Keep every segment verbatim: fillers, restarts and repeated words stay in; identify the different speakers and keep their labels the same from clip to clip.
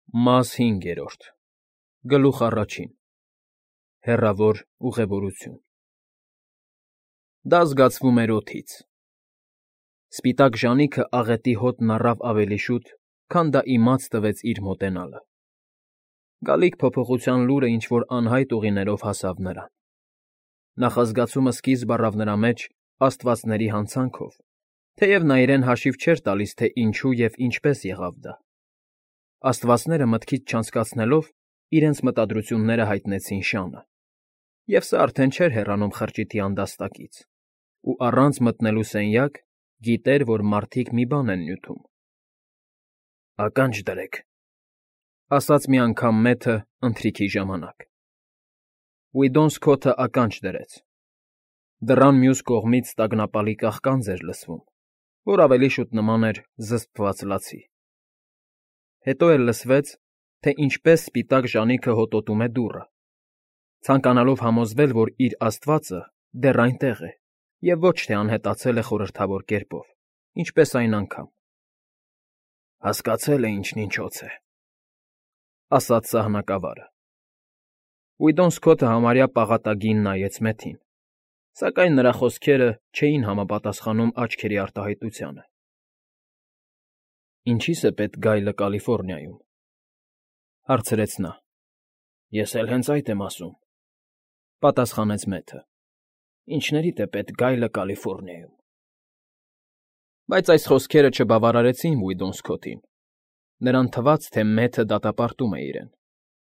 Speaker 1: Մաս հինգերորդ, Գլուխ առաջին, Հեռավոր ուղևորություն։ Դա զգացվում էր օդից։ Սպիտակ ժանիքը աղետի հոտն առավ ավելի շուտ, քան դա իմաց տվեց իր մոտենալը։ Գալիք փոփոխության լուրը ինչ-որ անհայտ ուղիներով հասավ նրան։ Նախազգացումը սկիզբ առավ նրա մեջ աստվածների հանցանքով, թեև նա իրեն հաշիվ չէր տալիս, թե ինչու և ինչպես եղավ դա։ Աստվածները մտքից չանցկացնելով, իրենց մտադրությունները հայտնեցին շանը, և սա արդեն չէր հեռանում խրճիթի անդաստակից, ու առանց մտնելու սենյակ գիտեր, որ մարդիկ մի բան են նյութում։ «Ականջ դրեք,֊ ասաց մի անգամ մեթը ընթրիքի ժամանակ։ Ուիդոն Սքոթը ականջ դրեց։ Դռան մյուս կողմից տագնապալի կաղկանձ էր լսվում, որ ավելի շուտ նման էր զսպված լացի։ Հետո էլ լսվեց, թե ինչպես սպիտակ ժանիքը հոտոտում է դուռը, ցանկանալով համոզվել, որ իր աստվածը դեռ այնտեղ է և ոչ թե անհետացել է խորհրդավոր կերպով, ինչպես այն անգամ։ «Հասկացել է ինչն ինչոց է,֊ ասաց սահնակավարը։ Ուիդոն Սքոթը համարյա պաղատագին նայեց մեթին, սակայն նրա խոսքերը չէին համապատասխանում աչքերի արտահայտությանը։ «Ինչի՞ս է պետք գայլը Կալիֆոռնիայում,֊ հարցրեց նա։ Ես էլ հենց այդ եմ ասում,֊ պատասխանեց մեթը։ Ինչներիդ է պետք գայլը Կալիֆոռնիայում։ Բայց այս խոսքերը չբավարարեցին Ուիդոն Սքոթին։ Նրան թվաց, թե մեթը դատապարտում է իրեն։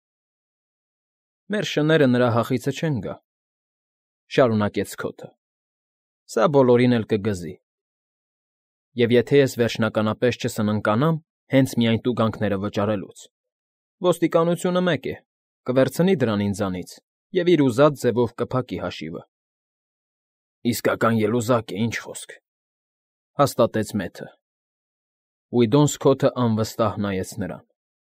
Speaker 1: Մեր շները նրա հախիցը չեն գա,֊ շարունակեց Սքոթը։ Սա բոլորին էլ կգզի։ Եվ եթե ես վերջնականապես չսննկանամ հենց միայն տուգանքները վճարելուց, ոստիկանությունը մեկ է, կվերցնի դրան ինձանից և իր ուզած ձևով կփակի հաշիվը։ Իսկական ելուզակ է, ինչ խոսք,֊ հաստատեց մեթը։ Ուիդոն Սքոթը անվստահ նայեց նրան։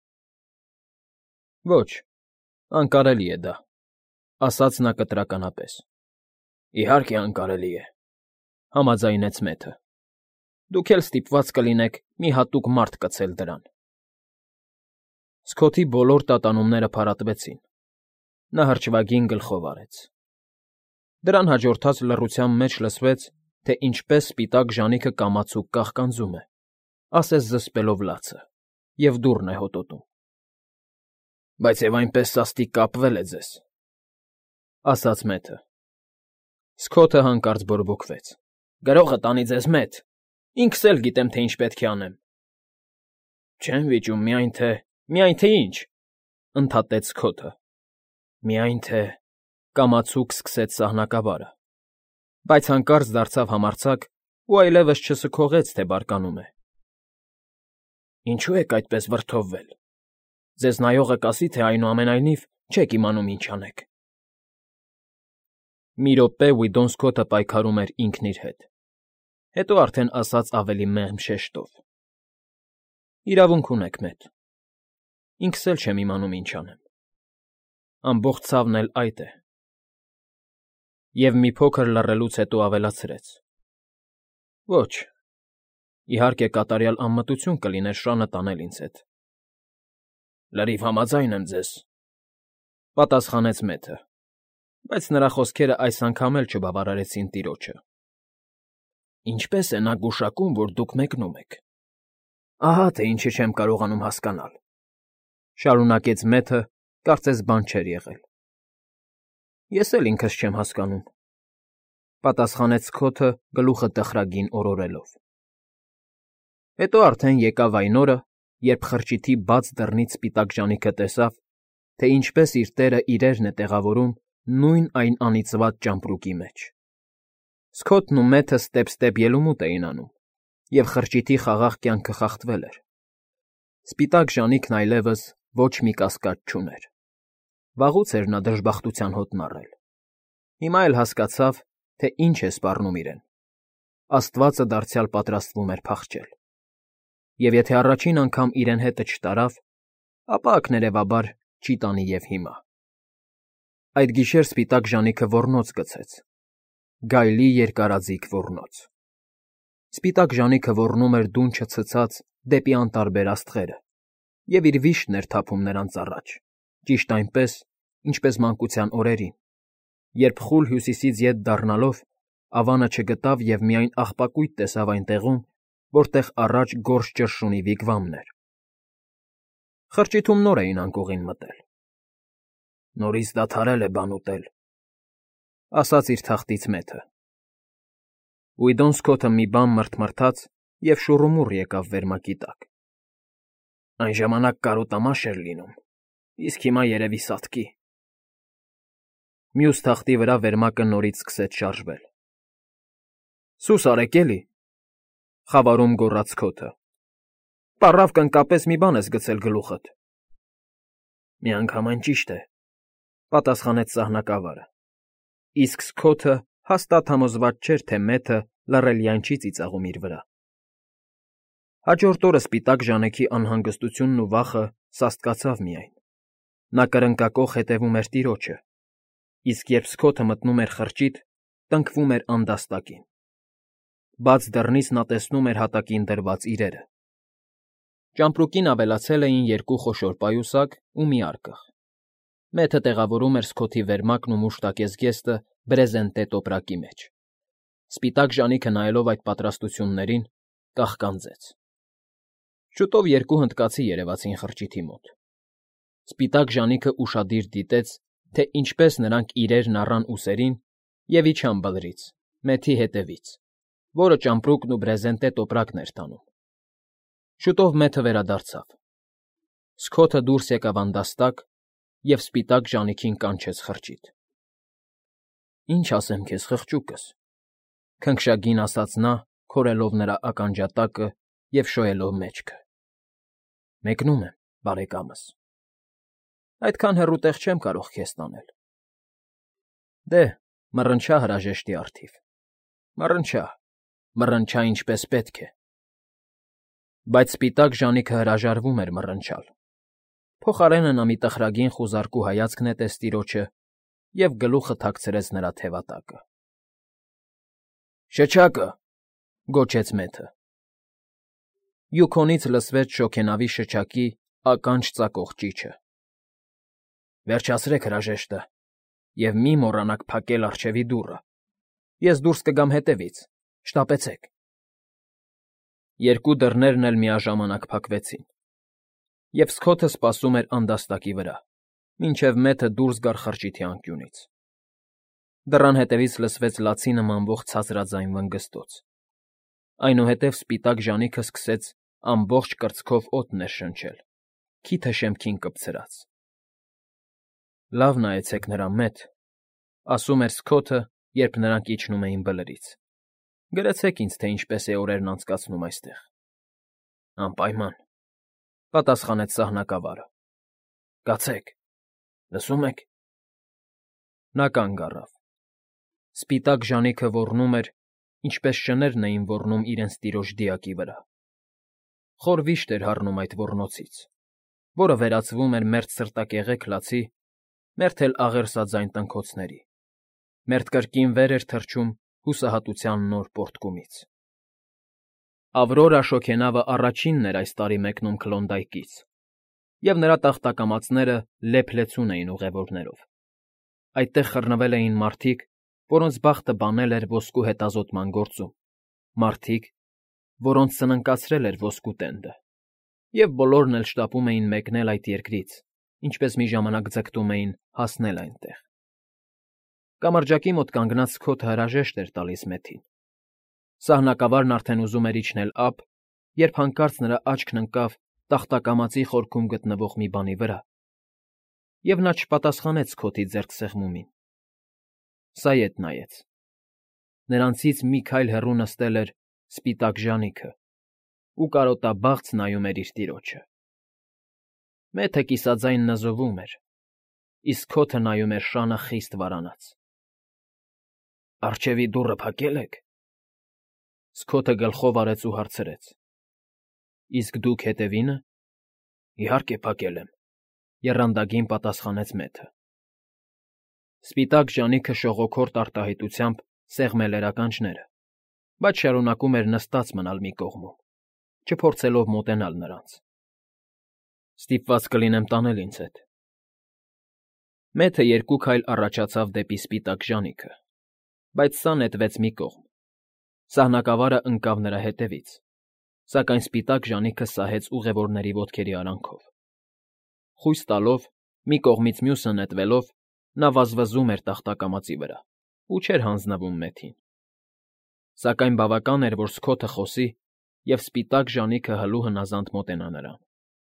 Speaker 1: Ոչ, անկարելի է դա,֊ ասաց նա կտրականապես։ Իհարկե անկարելի է,֊ համաձայնեց մեթը։ Դուք էլ ստիպված կլինեք մի հատուկ մարդ կցել դրան։ Սքոթի բոլոր տատանումները փարատվեցին։ Նա հրճվագին գլխով արեց։ Դրան հաջորդած լռության մեջ լսվեց, թե ինչպես սպիտակ ժանիքը կամացուկ կաղկանձում է, ասես զսպելով լացը, և դուռն է հոտոտում։ Բայց և այնպես սաստիկ կապվել է ձեզ,֊ ասաց մեթը։ Սքոթը հանկարծ բորբոքվեց։ Գրողը տանի ձեզ մետ, ինքս էլ գիտեմ, թե ինչ պետք է անեմ։ Չեմ վիճում, միայն թե… Միայն թե ինչ,֊ ընդհատեց Սքոթը։ Միայն թե… Կամացուկ սկսեց սահնակավարը, բայց հանկարծ դարձավ համարձակ ու այլևս չսքողեց, թե բարկանում է։ Ինչո՞ւ եք այդպես վրդովվել։ Ձեզ նայողը կասի, թե այնուամենայնիվ չեք իմանում ինչ անեք։ Մի րոպե Ուիդոն Սքոթը պայքարում էր ինքն իր հետ, հետո արդեն ասաց ավելի մեղմ շեշտով. Իրավունք ունեք, մետ. Ինքս էլ չեմ իմանում ինչ անեմ։ Ամբողջ ցավն էլ այդ է։ Եվ մի փոքր լռելուց հետո ավելացրեց. Ոչ, իհարկե կատարյալ անմտություն կլիներ շանը տանել ինձ հետ։ Լրիվ համաձայն եմ ձեզ,֊ պատասխանեց մեթը, բայց նրա խոսքերը այս անգամ էլ չբավարարեցին տիրոջը։ Ինչպե՞ս է նա գուշակում, որ դուք մեկնում եք։ Ահա թե ինչը չեմ կարողանում հասկանալ,֊ շարունակեց մեթը, կարծես բան չէր եղել։ Ես էլ ինքս չեմ հասկանում,֊ պատասխանեց Սքոթը գլուխը տխրագին օրորելով։ Հետո արդեն եկավ այն օրը, երբ խրճիթի բաց դռնից սպիտակ ժանիքը տեսավ, թե ինչպես իր տերը իրերն է տեղավորում նույն այն անիծված ճամպրուկի մեջ։ Սքոթն ու մեթը ստեպ֊ստեպ ելումուտ էին անում, և խրճիթի խաղաղ կյանքը խախտվել էր։ Սպիտակ ժանիքն այլևս ոչ մի կասկած չուներ։ Վաղուց էր նա դժբախտության հոտն առել։ Հիմա էլ հասկացավ, թե ինչ է սպառնում իրեն։ Աստվածը դարձյալ պատրաստվում էր փախչել։ Եվ եթե առաջին անգամ իրեն հետը չտարավ, ապա ակներևաբար չի տանի և հիմա։ Այդ գիշեր սպիտակ ժանիքը ոռնոց գցեց։ Գայլի երկարաձիգ ոռնոց։ Սպիտակ ժանիքը ոռնում էր դունչը ցցած դեպի անտարբեր աստղերը, և իր վիշտն էր թափում նրանց առաջ, ճիշտ այնպես, ինչպես մանկության օրերին, երբ խուլ հյուսիսից ետ դառնալով Ավանը չգտավ և միայն աղբակույտ տեսավ այն տեղում, որտեղ առաջ գորշ ճռշունի վիգվամն էր։ Խրճիթում նոր էին անկողին մտել։ «Նորից դադարել է բան ուտել», ֊ ասաց իր թախտից մեթը։ Ուիդոն Սքոթը մի բան մռթմռթաց և շուռումուռ եկավ վերմակի տակ։ «Այն ժամանակ կարոտամաշ էր լինում, իսկ հիմա երևի սատկի»։ Մյուս թախտի վրա վերմակը նորից սկսեց շարժվել։ «Սուս արեք էլի», ֊ խավարում գոռաց Սքոթը։ «Պառավ կնկապես մի բան ես գցել գլուխդ»։ «Միանգամայն ճիշտ է», ֊ պատասխանեց սահնակավարը, իսկ Սքոթը հաստատ համոզված չէր, թե մեթը լռելյան չի ծիծաղում իր վրա։ Հաջորդ օրը սպիտակ ժանեքի անհանգստությունն ու վախը սաստկացավ միայն։ Նա կրնկակոխ հետևում էր տիրոջը, իսկ երբ Սքոթը մտնում էր խրճիթ, տնքվում էր անդաստակին։ Բաց դռնից նա տեսնում էր հատակին դրված իրերը։ Ճամպրուկին ավելացել էին երկու խոշոր պայուսակ ու մի արկղ։ Մեթը տեղավորում էր Սքոթի վերմակն ու մուշտակե զգեստը բրեզենտե տոպրակի մեջ։ Սպիտակ ժանիքը նայելով այդ պատրաստություններին, կաղկանձեց։ Շուտով երկու հնդկացի երևացին խրճիթի մոտ։ Սպիտակ ժանիքը ուշադիր դիտեց, թե ինչպես նրանք իրերն առան ուսերին և իջան բլրից, մեթի հետևից, որը ճամպրուկն ու բրեզենտե տոպրակն էր տանում։ Շուտով մեթը վերադարձավ։ Սքոթը դուրս եկավ անդաստակ և սպիտակ ժանիքին կանչեց խրճիթ։ «Ինչ ասեմ քեզ, խղճուկս», ֊ քնքշագին ասաց նա, քորելով նրա ականջատակը և շոյելով մեջքը։ «Մեկնում եմ, բարեկամս։ Այդքան հեռու տեղ չեմ կարող քեզ տանել։ Դե, մռնչա հրաժեշտի առթիվ, մռնչա, մռնչա ինչպես պետք է»։ Բայց սպիտակ ժանիքը հրաժարվում էր մռնչալ։ Փոխարենը նա մի տխրագին խուզարկու հայացք նետեց տիրոջը և գլուխը թաքցրեց նրա թևատակը։ «Շչակը», ֊ գոչեց մեթը։ Յուքոնից լսվեց շոգենավի շչակի ականջ ծակող ճիչը։ «Վերջացրեք հրաժեշտը և մի մոռանաք փակել առջևի դուռը։ Ես դուրս կգամ հետևից, շտապեցեք»։ Երկու դռներն էլ միաժամանակ փակվեցին, և Սքոթը սպասում էր անդաստակի վրա, մինչև մեթը դուրս գար խրճիթի անկյունից։ Դռան հետևից լսվեց լացի նմանվող ցածրաձայն վնգստոց։ Այնուհետև սպիտակ ժանիքը սկսեց ամբողջ կրծքով օդ ներշնչել, քիթը շեմքին կպցրած։ «Լավ նայեցեք նրան, մեթ», ֊ ասում էր Սքոթը, երբ նրանք իջնում էին բլրից։ «Գրեցեք ինձ, թե ինչպես է օրերն անցկացնում այստեղ»։ «Անպայման», ֊ պատասխանեց սահնակավարը։ «Կացեք, լսո՞ւմ եք»։ Նա կանգ առավ։ Սպիտակ ժանիքը ոռնում էր, ինչպես շներն էին ոռնում իրենց տիրոջ դիակի վրա։ Խոր վիշտ էր հառնում այդ ոռնոցից, որը վերածվում էր մերթ սրտակեղեք լացի, մերթ էլ աղերսաձայն տնքոցների, մերթ կրկին վեր էր թռչում հուսահատության նոր պոռթկումից։ Ավրորա շոգենավը առաջինն էր այս տարի մեկնում Քլոնդայքից, և նրա տախտակամածները լեփ֊լեցուն էին ուղևորներով։ Այդտեղ խռնվել էին մարդիկ, որոնց բախտը բանել էր ոսկու հետազոտման գործում, մարդիկ, որոնց սնանկացրել էր ոսկու տենդը, և բոլորն էլ շտապում էին մեկնել այդ երկրից, ինչպես մի ժամանակ ձգտում էին հասնել այնտեղ։ Կամրջակի մոտ կանգնած Սքոթը հրաժեշտ էր տալիս մեթին։ Սահնակավարն արդեն ուզում էր իջնել ափ, երբ հանկարծ նրա աչքն ընկավ տախտակամածի խորքում գտնվող մի բանի վրա, և նա չպատասխանեց Սքոթի ձեռքսեղմումին։ Սա ետ նայեց։ Նրանցից մի քայլ հեռու նստել էր սպիտակ ժանիքը ու կարոտաբաղձ նայում էր իր տիրոջը։ Մեթը կիսաձայն նզովում էր, իսկ Սքոթը նայում էր շանը խիստ վարանած։ «Առջևի դուռը փակե՞լ եք»։ Սքոթը գլխով արեց ու հարցրեց։ «Իսկ դուք հետևի՞նը»։ «Իհարկե փակել եմ», ֊ եռանդագին պատասխանեց մեթը։ Սպիտակ ժանիքը շողոքորթ արտահայտությամբ սեղմել էր ականջները, բայց շարունակում էր նստած մնալ մի կողմում, չփորձելով մոտենալ նրանց։ Ստիպված կլինեմ տանել ինձ հետ։ Մեթը երկու քայլ առաջացավ դեպի սպիտակ ժանիքը, բայց սա նետվեց մի կողմ։ Սահնակավարը ընկավ նրա հետևից, սակայն սպիտակ ժանիքը սահեց ուղևորների ոտքերի արանքով։ Խույս տալով, մի կողմից մյուսը նետվելով, նա վազվզում էր տախտակամածի վրա ու չէր հանձնվում մեթին։ Սակայն բավական էր, որ Սքոթը խոսի, և սպիտակ ժանիքը հլու հնազանդ մոտենա նրան։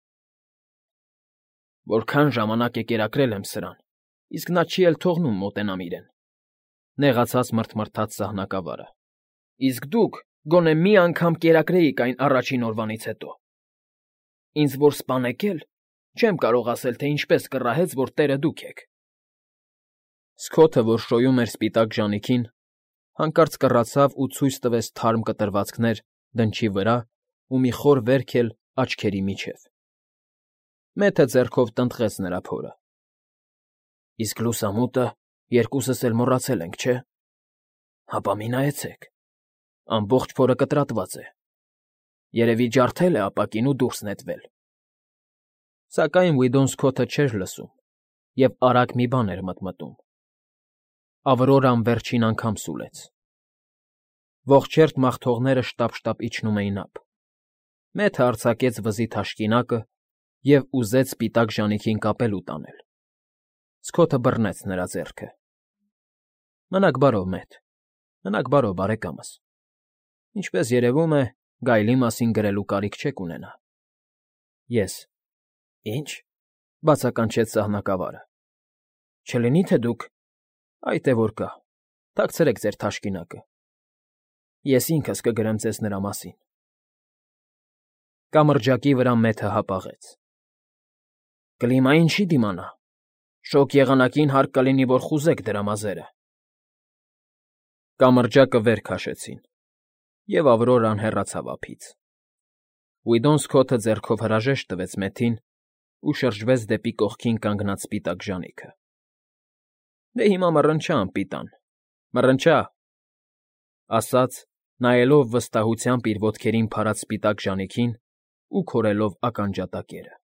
Speaker 1: Որքան ժամանակ է կերակրել եմ սրան, իսկ նա չի էլ թողնում մոտենամ իրեն,֊ նեղացած մռթմռթաց սահնակավարը։ Իսկ դուք գոնե մի անգամ կերակրեիք այն առաջին օրվանից հետո։ Ինձ որ սպանեք էլ, չեմ կարող ասել, թե ինչպես կռահեց, որ տերը դուք եք։ Սքոթը, որ շոյում էր սպիտակ ժանիքին, հանկարծ կռացավ ու ցույց տվեց թարմ կտրվածքներ դնչի վրա ու մի խոր վերք էլ աչքերի միջև։ Մեթը ձեռքով տնտղեց նրա փորը։ Իսկ լուսամուտը երկուսս էլ մոռացել ենք, չէ՞։ Հապա մի նայեցեք, ամբողջ փորը կտրատված է։ Երևի ջարդել է ապակին ու դուրս նետվել։ Սակայն Վիդոն Սքոթը չէր լսում և արագ մի բան էր մտմտում։ Ավրորան վերջին անգամ սուլեց։ Ողջերթ մաղթողները շտապ֊շտապ իջնում էին ափ։ Մեթը արձակեց վզի թաշկինակը և ուզեց սպիտակ ժանիքին կապել ու տանել։ Սքոթը բռնեց նրա ձեռքը։ Մնաք բարով, Մեթ, մնաք բարով, բարեկամս։ Ինչպես երևում է, գայլի մասին գրելու կարիք չեք ունենա։ Ես։ Ինչ,֊ բացականչեց սահնակավարը։ Չլինի՞ թե դուք… Այ թե որ կա, թաքցրեք ձեր թաշկինակը։ Ես ինքս կգրեմ ձեզ նրա մասին։ Կամրջակի վրա Մեթը հապաղեց։ Կլիմային չի դիմանա։ Շոգ եղանակին հարկ կլինի, որ խուզեք դրա մազերը։ Կամրջակը վեր քաշեցին, և Ավրորան հեռացավ ափից։ Վիդոն Սքոթը ձեռքով հրաժեշտ տվեց Մեթին ու շրջվեց դեպի կողքին կանգնած սպիտակ ժանիքը։ Դե հիմա մռնչա, անպիտան, մռնչա,֊ ասաց, նայելով վստահությամբ իր ոտքերին փարած սպիտակ ժանիքին ու քորելով ականջատակերը։